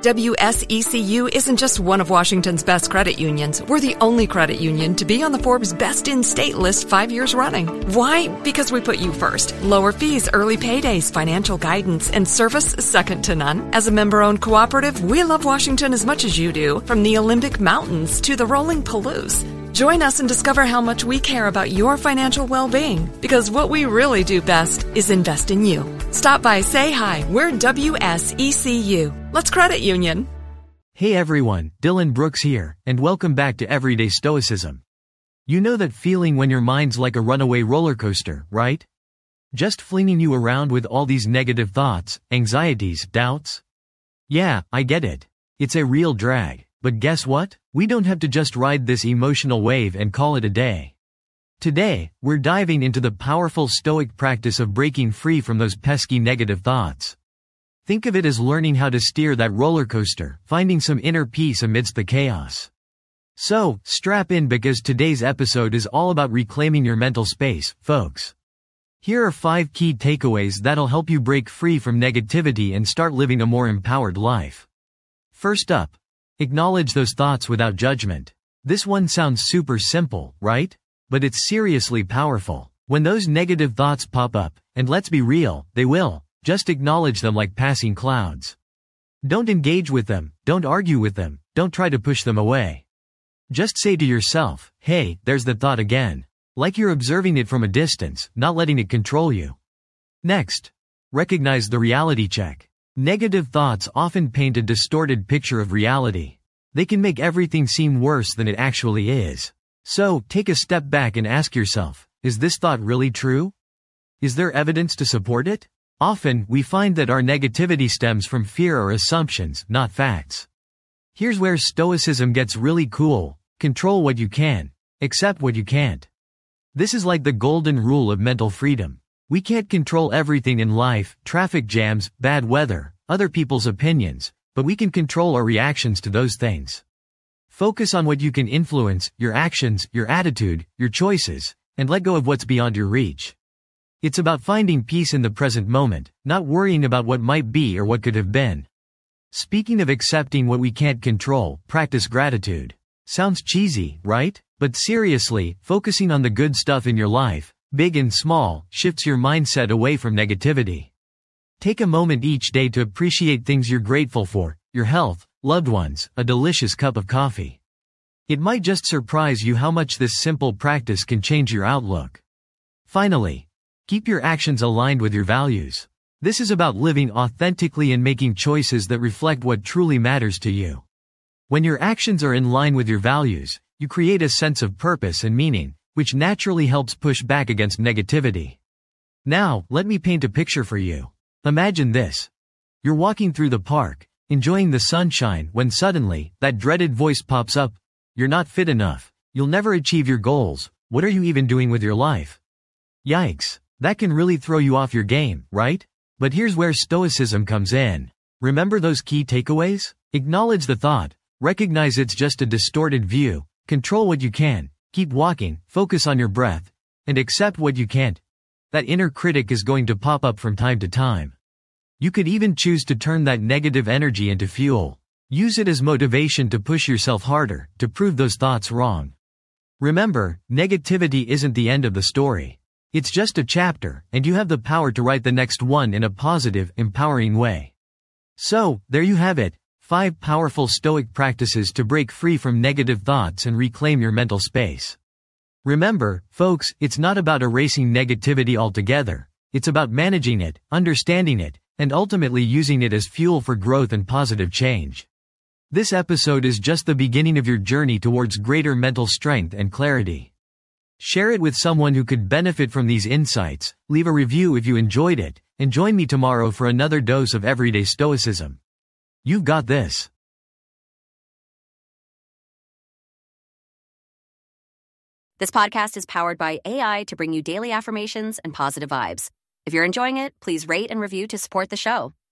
WSECU isn't just one of Washington's best credit unions. We're the only credit union to be on the Forbes Best in State list 5 years running. Why? Because we put you first. Lower fees, early paydays, financial guidance, and service second to none. As a member-owned cooperative, we love Washington as much as you do, from the Olympic Mountains to the rolling Palouse. Join us and discover how much we care about your financial well-being, because what we really do best is invest in you. Stop by, say hi. We're WSECU. Let's credit union. Hey everyone, Dylan Brooks here, and welcome back to Everyday Stoicism. You know that feeling when your mind's like a runaway roller coaster, right? Just flinging you around with all these negative thoughts, anxieties, doubts? Yeah, I get it. It's a real drag. But guess what? We don't have to just ride this emotional wave and call it a day. Today, we're diving into the powerful Stoic practice of breaking free from those pesky negative thoughts. Think of it as learning how to steer that roller coaster, finding some inner peace amidst the chaos. So, strap in because today's episode is all about reclaiming your mental space, folks. Here are 5 key takeaways that'll help you break free from negativity and start living a more empowered life. First up, acknowledge those thoughts without judgment. This one sounds super simple, right? But it's seriously powerful. When those negative thoughts pop up, and let's be real, they will, just acknowledge them like passing clouds. Don't engage with them, don't argue with them, don't try to push them away. Just say to yourself, hey, there's that thought again. Like you're observing it from a distance, not letting it control you. Next, recognize the reality check. Negative thoughts often paint a distorted picture of reality. They can make everything seem worse than it actually is. So, take a step back and ask yourself, is this thought really true? Is there evidence to support it? Often, we find that our negativity stems from fear or assumptions, not facts. Here's where Stoicism gets really cool. Control what you can, accept what you can't. This is like the golden rule of mental freedom. We can't control everything in life, traffic jams, bad weather, other people's opinions, but we can control our reactions to those things. Focus on what you can influence, your actions, your attitude, your choices, and let go of what's beyond your reach. It's about finding peace in the present moment, not worrying about what might be or what could have been. Speaking of accepting what we can't control, practice gratitude. Sounds cheesy, right? But seriously, focusing on the good stuff in your life, big and small, shifts your mindset away from negativity. Take a moment each day to appreciate things you're grateful for, your health, loved ones, a delicious cup of coffee. It might just surprise you how much this simple practice can change your outlook. Finally, keep your actions aligned with your values. This is about living authentically and making choices that reflect what truly matters to you. When your actions are in line with your values, you create a sense of purpose and meaning, which naturally helps push back against negativity. Now, let me paint a picture for you. Imagine this. You're walking through the park, enjoying the sunshine, when suddenly, that dreaded voice pops up. You're not fit enough. You'll never achieve your goals. What are you even doing with your life? Yikes. That can really throw you off your game, right? But here's where Stoicism comes in. Remember those key takeaways? Acknowledge the thought, recognize it's just a distorted view, control what you can, keep walking, focus on your breath, and accept what you can't. That inner critic is going to pop up from time to time. You could even choose to turn that negative energy into fuel. Use it as motivation to push yourself harder, to prove those thoughts wrong. Remember, negativity isn't the end of the story. It's just a chapter, and you have the power to write the next one in a positive, empowering way. So, there you have it, 5 powerful Stoic practices to break free from negative thoughts and reclaim your mental space. Remember, folks, it's not about erasing negativity altogether. It's about managing it, understanding it, and ultimately using it as fuel for growth and positive change. This episode is just the beginning of your journey towards greater mental strength and clarity. Share it with someone who could benefit from these insights, leave a review if you enjoyed it, and join me tomorrow for another dose of Everyday Stoicism. You've got this. This podcast is powered by AI to bring you daily affirmations and positive vibes. If you're enjoying it, please rate and review to support the show.